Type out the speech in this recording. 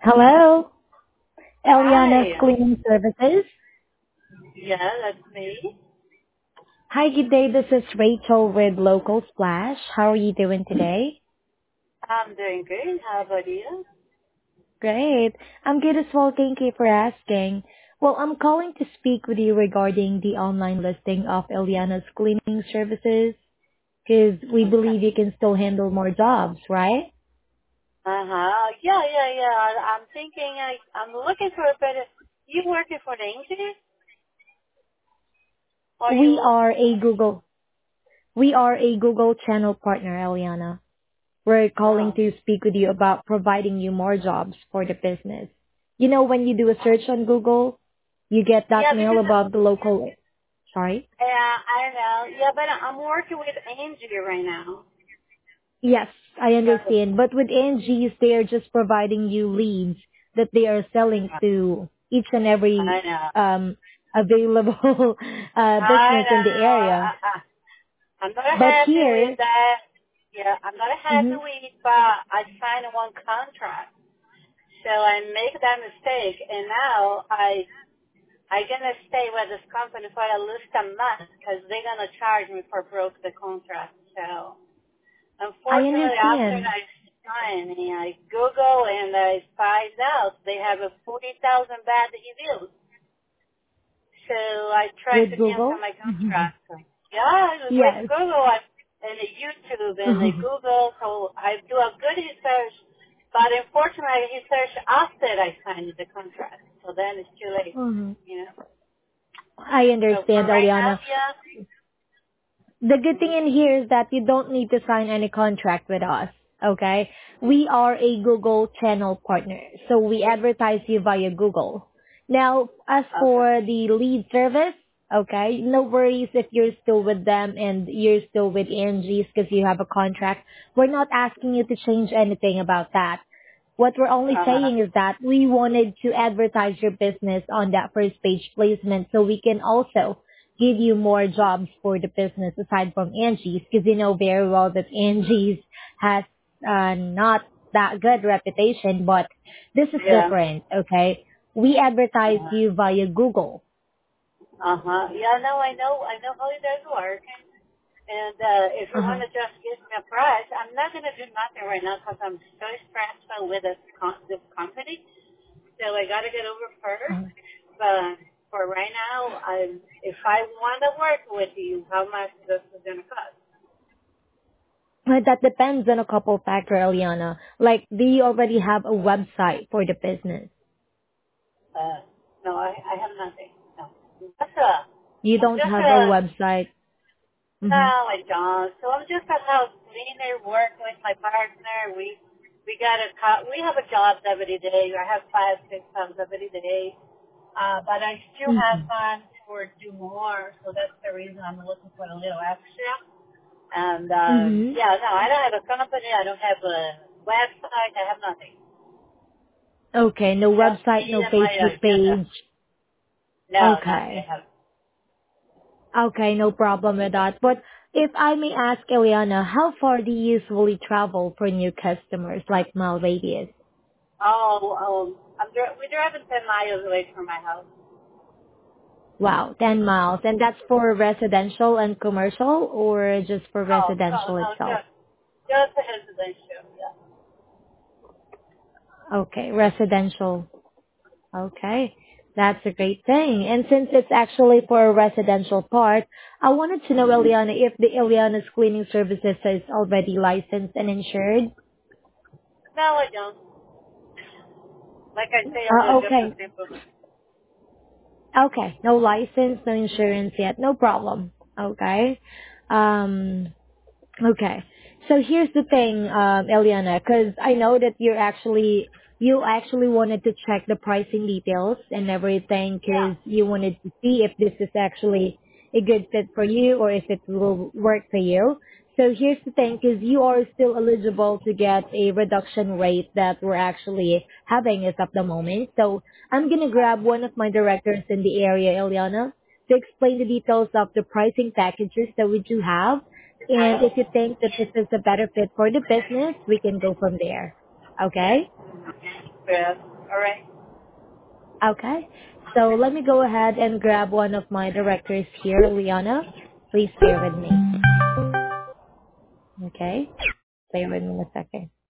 Hello, Eliana's Hi. Cleaning Services. Yeah, that's me. Hi, good day. This is Rachel with Local Splash. How are you doing today? I'm doing good. How about you? Great. I'm good as well. Thank you for asking. Well, I'm calling to speak with you regarding the online listing of Eliana's Cleaning Services because we Okay. believe you can still handle more jobs, right? Uh-huh. Yeah. I'm thinking I'm looking for a better. You working for the agency? Or We you? are a Google. We are a Google channel partner, Eliana. We're calling Oh. to speak with you about providing you more jobs for the business. You know, when you do a search on Google, you get that Yeah, mail because about the local, sorry? I know. Yeah, but I'm working with Angie right now. Yes, I So, understand. But with Angie's, they are just providing you leads that they are selling to each and I every know. available I business in the know. area. I'm not But happy with here, that. Yeah, I'm not happy hmm with, but I signed one contract. So I make that mistake, and now I gonna stay with this company for at least a month because they're gonna charge me for broke the contract. So I unfortunately, after understand I sign and I Google and I find out they have a 40,000 bad reviews, so I tried with to cancel Google. my contract. So, yeah, it was with Yes. Google and the YouTube and the Google. So I do a good research, but unfortunately, I researched after I signed the contract. So then it's too late, Mhm. you know. I So for understand, right now, Eliana. yeah. The good thing Mhm. in here is that you don't need to sign any contract with us. Okay? We are a Google channel partner. So we advertise you via Google. Now, as Okay. for the lead service, okay, no worries if you're still with them and you're still with Angie's because you have a contract. We're not asking you to change anything about that. What we're only Uh, saying is that we wanted to advertise your business on that first page placement so we can also give you more jobs for the business aside from Angie's because you know very well that Angie's has not that good reputation, but this is yeah. different, okay? We advertise you via Google. Uh-huh. Yeah, no, I know how it does work. And if you want Uh-huh. to just give me a price, I'm not going to do nothing right now because I'm so stressed out with this company. So I got to get over first. Uh-huh. But for right now, if I want to work with you, how much this is going to cost? But that depends on a couple factor, Eliana. Like, do you already have a website for the business? No, I have nothing. No. You I'm don't just have a website. no, Mm-hmm. I don't. So I'm just a house cleaner, work with my partner. We got we have a job every day. I have 5, 6 jobs every day. But I still have Mm-hmm. time to do more, so that's the reason I'm looking for a little extra. And Mm-hmm. yeah, no, I don't have a company. I don't have a website. I have nothing. Okay, no Just website, me no and my Facebook agenda. page. No, nothing. I Okay. have. Okay, no problem with that. But if I may ask Eliana, how far do you usually travel for new customers, like mile radius? We're driving 10 miles away from my house. Wow, 10 miles. And that's for residential and commercial or just for residential No, itself? just a residential. Yeah. Okay, residential. Okay. That's a great thing. And since it's actually for a residential part, I wanted to know, Eliana, if the Eliana's cleaning services is already licensed and insured. No, I don't. Like I say, I'm just a Okay. simple. Okay. No license, no insurance yet. No problem. Okay. Um, Okay. So here's the thing, Eliana, because I know that you actually wanted to check the pricing details and everything Yeah. because you wanted to see if this is actually a good fit for you or if it will work for you. So here's the thing, because you are still eligible to get a reduction rate that we're actually having as of the moment. So I'm going to grab one of my directors in the area, Eliana, to explain the details of the pricing packages that we do have, and if you think that this is a better fit for the business, we can go from there. Okay? Yeah. All right. Okay. So let me go ahead and grab one of my directors here, Liana. Please bear with me. Okay. Bear with me a second.